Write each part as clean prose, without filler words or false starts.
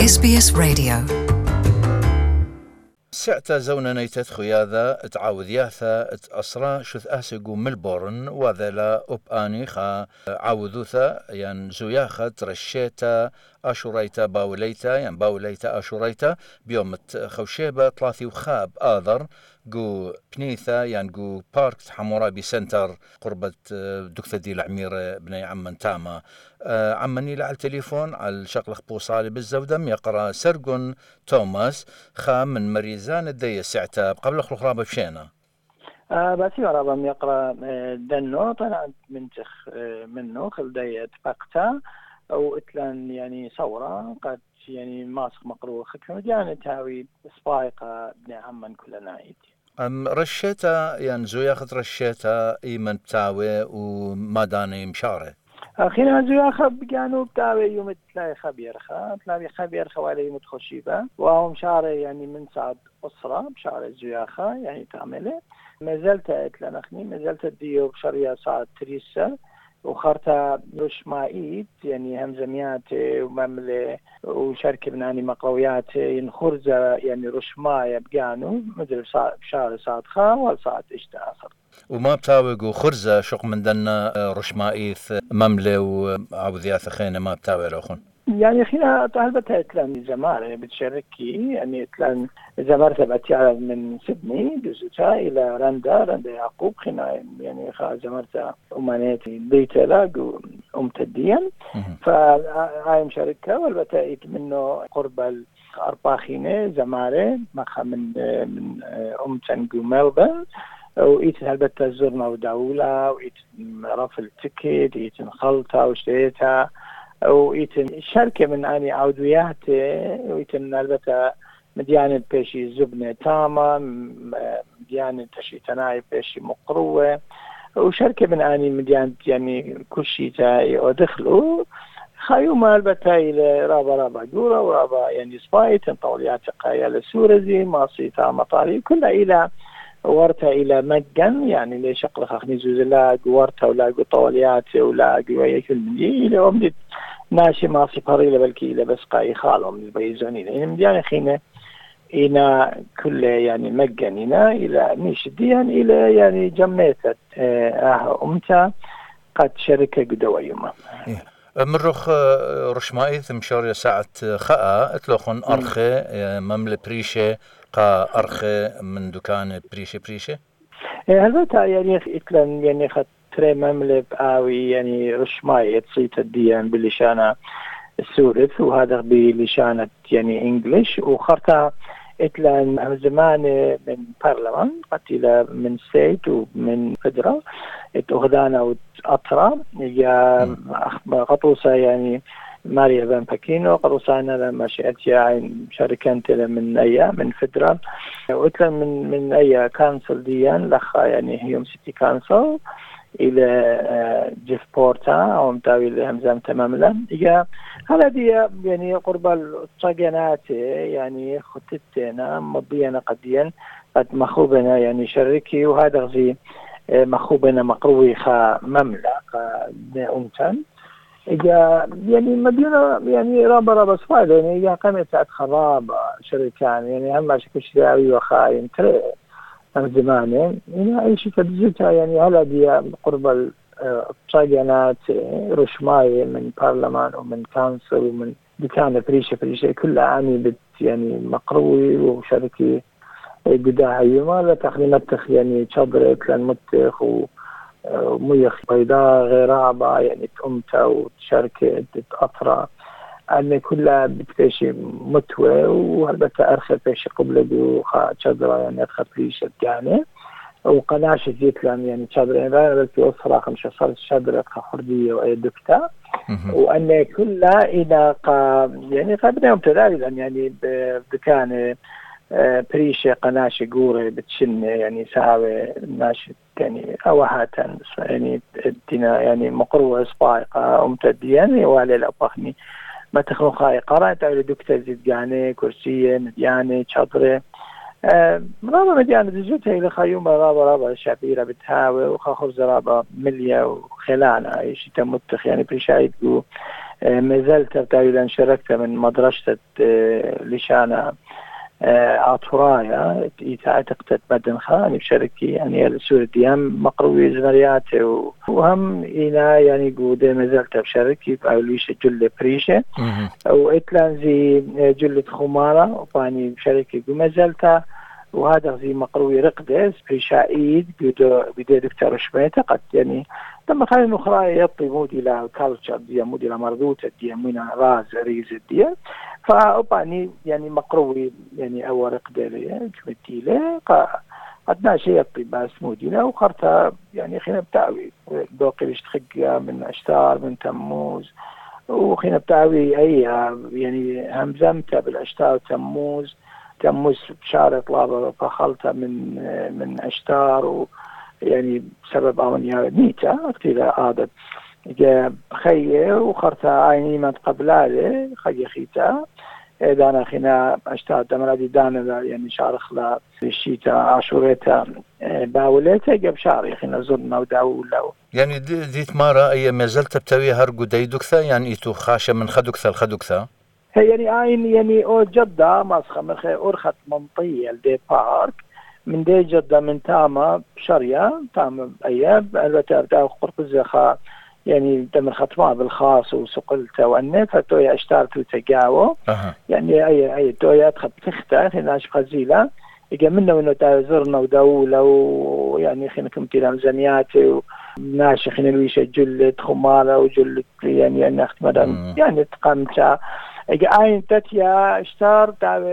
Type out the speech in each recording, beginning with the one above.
SBS Radio. سعتا زونا نيتت خياذا تعاوذ ياثا أسرى شث أسقو ملبورن وذلا أباني خا عاوذوثا يعني زوياخة رشيتا أشوريتا باوليتا يعني باوليتا أشوريتا بيوم خوشيبة ثلاثي وخاب آذر جو بنيثا يعني جو بارك حمورابي سنتر قربة دكتور دي العميرة بني عمان تاما عمني على التليفون على الشقلق بوصالي بالزودم يقرأ سرقون توماس خام من مريزان الدية سعتا قبل خلق بشينا بس يرى يقرأ دنو طلعت منتخ منه خل دية بقتا أو إتلان يعني صورة قد يعني ماسك مقروء خكمة يعني تاوي سبايقة بني عمان كل نايت رشيتا يعني زوياخت رشيتا إيمن بتاوي وما داني مشاره أخينا زوياخة بقانو بتاوي يوم تلاقي خبير خوالي متخشيبة وهم شعره يعني من سعد أسرة بشعر زوياخة يعني تعمله ما زلت أتلانخني ما زلت ديو بشرية سعد تريسة وخرطة رشمائيت يعني همزميات ومملة وشركة بناني مقرويات ينخرزة يعني رشماية بقانو مثل بشعر سعد خا والسعد اشتاصر وما بتاوي خرزة شق من دنا رشمائيث مملة وعبذياث خينة ما بتاوي لأخون يعني خينا طالبتها إتلان زمارة بتشاركي يعني إتلان زمارة بتيار من سيدني بزوجها إلى رندا يعقوب خينا يعني زمارة أماناتي بيتلاق وأمتديا فهاي مشاركة والبتائت منه قرب الأرباخينة زمارة مخا من أمتنجو ملبن وإيت هلبتها زرنا ودولة وإيت رفل التكت إيت خلطة واشتريتها وإيت شركة من أني عودويات وإيت هلبتها مديانة بيشي زبنة تامة مديانة تشي تناي بيشي مقروة وشركة من أني مديانة يعني كل شيء تاي ودخلوا خيوم هلبتها إلى رابا جورة ورابا يعني سبايت طوليات قايا لسورزي ماصيتا مطاري كلها إلى ورتها إلى مجن يعني ليش أقلق أخني زوزلاق ورتها ولاقوا طوليات ولاقوا ويكل من إلى أمدد ناشي ماصي فريلة بالكي إلى بس قاي خالهم البيزونين يعني يعني خينا إنا كل يعني مجننا إلى نشديا إلى يعني جميتت أمتا قد شركة قدوة يوما مرخ رشمائيث مشارية ساعة خاء اتلوخن أرخي مملة بريشة قا أرخي من دكان بريشة هذا يعني إتلان يعني خطري مملة بآوي يعني رشمائي تصيت الديان بلشانة السورث وهذا بلشانة يعني إنجليش وخرطها إتلان زمان من برلمان قتيلة من سيت ومن فدرال اتوغدانا وأطرا يا قطوسة يعني ماريا بان باكينو قطوسانا لما شئتها شركانت من أيام من فدرال وإتلان من أي كانسل ديان لخا يعني هيوم سيتي كانسل إلى جيف بورتا أو متاوي لهمزام تماما إيجا هذا دي يعني قرب الطاقينات يعني خطتنا مضينا قديا قد مخوبنا يعني شركي وهذا غزي مخوبنا مقروي خا مملكة أمتن إيجا يعني مدينة يعني رابا صفايد يعني إيجا قامت خراب شركان يعني هم شكل شراوي وخاين تري زمان يعني أي شيء تبزتها يعني هلا دي قرب الطاقينات رشماية من برلمان ومن كانسل ومن دكانة فريشة كلها عامي بت يعني مقروي وشركي قداها يوما لا تخ يعني شبرت لان متخ وميخ بيضاء غرابة يعني تأمتا وشركة أطرا أن كلها بتفيش متوى وهلبت أرخي فيش قبل شجرة يعني أدخل فيش يعني وقناش زيت لان يعني شجرة يعني بس أسرة 15 شجرة خردية وأيدكتا وأن كلها إلى يعني قبل يوم تداري يعني بكان بريشة قناش قورة بتشن يعني ساوي ناشط يعني أوهاتا يعني الدنا يعني مقروة سبايقة أمتد يعني وعلى الأبخني ما تخلو خاي قرأت على دكتور زيد يعني كرسية مديانة شاطرة رابا مديانة زوجتها إلى خيومة رابا شعبيرة بتهاوي وخاخر زرابا مليا وخلانة إيش تمتخ يعني بريشايد ما زلت تقريبا شاركت من مدرسة لشانة عطرايا تعتقد بدن خاني بشاركي يعني السورة ديام مقروي زمرياتي وهم إنا يعني قودة ما زلت بشاركي بأوليش جلة بريشة وإتلان زي جلة خمارة وباني بشاركي ما زلت وهذا زي مقروي رقدس بريشايد بيدو دكتور شميته قد يعني لما خلينا نخرى يطي مودي لا كالتشر دي مودي لا مردوته دي من راز ريز دي فأباني يعني مقروي يعني أول رقدة كمتي له قدنا شيء يطي بس مودي له وخرتها يعني خلينا بتاوي دوقي بيشتخق من أشتار من تموز وخلينا بتاوي أي يعني همزمتها بالأشتار تموز بشارة طلابة فخلتها من أشتار ويعني بسبب أونيا نيتا كتير عادت جا خيه وخرتها عيني من قبلاله خي خيتا دانا خنا أشتار دمرادي دانا يعني شارخ لا الشيتا عاشوريتا باوليتا جاب شاري خنا زرنا وداولا يعني ديت مارا أي ما زلت بتوي هرقو ديدوكثا يعني إتو خاشة من خدوكثا هي يعني عين يعني أو جدة مسخة من خي أرخت منطية الدي بارك من دي جدة من تاما بشرية تاما أياب البتة أبدأ قرقزة خا يعني تم ختمها بالخاص وسقلته وأنه فتوية اشتارتو تقاوه يعني أي توية تخب تختار هنا خزيلة يجي منه إنه تزرنا ودولة ويعني خلينا كمتينا ميزانياتي وناشي خلينا الويشة جلة خمالة وجلة يعني أن أختمها يعني تقامتها عين تتيا اشتار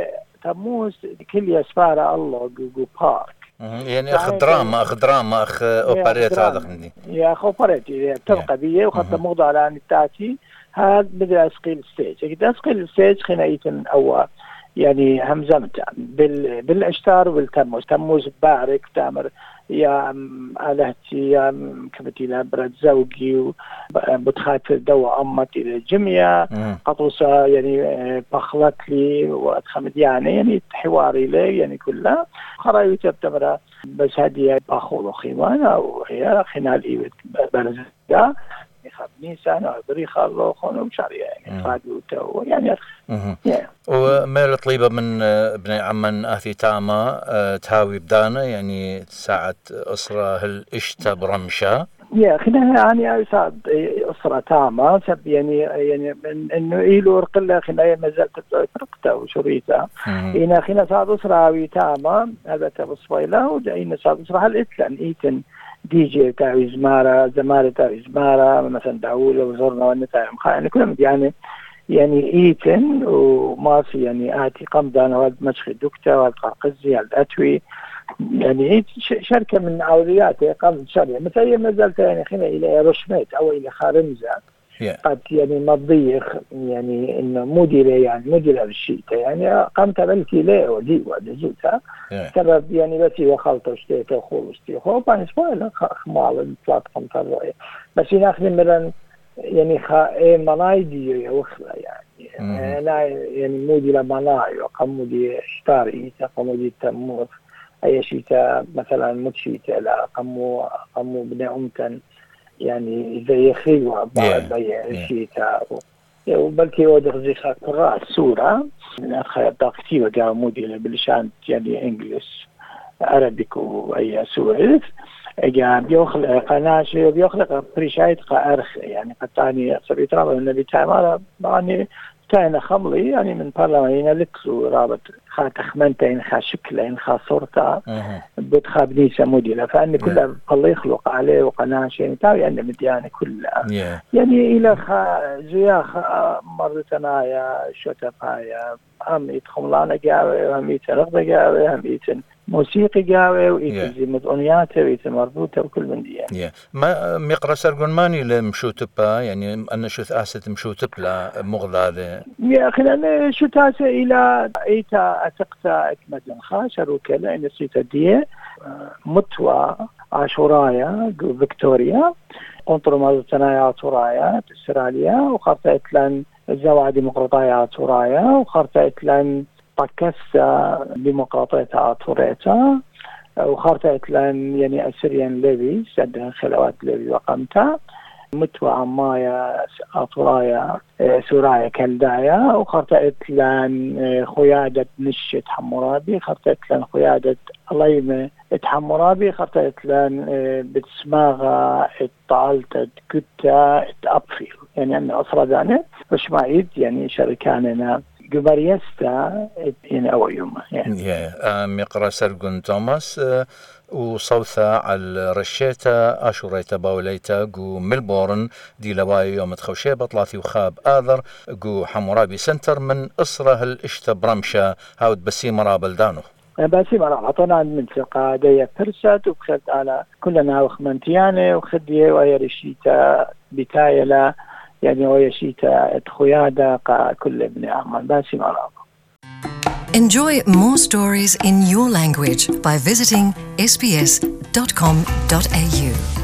تموز كل يسفارة الله جو بارك يعني أخ دراما أخ أوبريت هذا خندي يا أخ أوبريت تبقى بيه وخط موضوع على أن التاتي هذا بدأ أسقيل ستيج إذا أسقيل ستيج خنايتن أول يعني همزمت بالاشتار والتموز تموز بارك تامر يا ألهتي يا كبتي لابرد زوجي وبتخاطر دواء أمتي الجميع قطوسة يعني بخلت لي وأتخمد يعني حواري لي يعني كلها خرايو تبتمرة بس هذه باخولو خيمانة وهي خنال برزة يخبني سنة بريخ الله خونه مشاري يعني خادوته يعني ومال طليبة من ابن عمان أثي تاما تهاوي بدانا يعني ساعة أسرة هل إشتا برمشة يا خنا يعني أسعد أسرة تاما سب يعني من إنه إيلو رقلة خنا ما زالت ترقته وشريته إنا خنا سعد أسرة وي تاما هذا تبصيله وجاينا سعد أسرة هل إتلان إيتن دي جي تاوي زمارة تاوي زمارة مثلا داولة وزرنا والنتايم يعني كلهم يعني إيتن وماسي يعني آتي قمدان والد مشخي دكتة والد قرقزي والد أتوي يعني شركة من أولياتي قمد شرية مثلا ما زالت يعني خنا إلى رشميت أو إلى خارمزة قد يعني مضيخ يعني إنه مدير بالشيء يعني قمت بلتي ليه ودي ودزوتها سبب يعني بس وخلطة وشتيته وخولشتي خوبان اسمه خمال الثلاث قمت الرؤية بس ناخذ مثلا يعني منايدي وخلا يعني أنا يعني مودي لمناي وقمودي اشتاري قمودي تموت أي شيء مثلا متشيت لا قمو بن أمتن يعني زي خيوة بعد أي شيء وبلكي ودخ زي خاطرات صورة خير كتير جا مودي بالشان يعني إنجليش عربيك وأي سورة جا بيخلق قناة بيخلق بريشايت قارخ يعني قطعني سبيت رابط النبي تعالى يعني كان خملي يعني من برلمانين لكسو رابط خاتخمنتين خاشكلين خاصورتا بتخابني سمودي فأني كلها الله يخلق عليه وقناشين تاوي أن مديانة كلها يعني إلى زياخ مرتنا يا شوتفايا هم يتخملانا قاوي هم يتنغض قاوي هم يتن موسيقى قاوي ويتزي مدعونياته ويتن مربوطة وكل من دي ما مقرأ سرقون ماني لمشوتبا يعني أنا شوث أسد مشوتب مغلالة يا أخي أنا شو تاسع إلى إيتا أتقتا أكمد خاشر وكلا إن سيتا دي متوى عاشورايا فيكتوريا قنطر مازتنايا عاشورايا استراليا وخرطت لن الزواج ديمقراطية عاشورايا وخرطت لن باكستا ديمقراطية عاشوريتا وخرطت لن يعني أسريان ليبي سد خلوات ليبي وقمتها متوى عمايا أطرايا سورايا كالدايا وخرطأت لان خيادة نشة حمورابي خرطأت لان خيادة ليمة حمورابي خرطأت لان بتسماغا الطالت كتا أبفيل يعني أنا أصرا دانت مش معيد يعني شركاننا جماريستا يعني أو يوم يعني مقرا سرقن توماس وصوثا على رشيتا أشوريتا باوليتا جو ملبورن دي لواي يوم تخوشي بطلاتي وخاب آذر جو حمورابي سنتر من إصره الإشتا برمشة هاود بسيم رابل دانو بسيم رابل عطونا المنطقة دي فرسات وبخد على كلنا وخمنتيانة وخدية وهي رشيتا بتايلة يعني وهي شيتا خيادة كل ابن أعمال بسيم رابل. Enjoy more stories in your language by visiting sbs.com.au.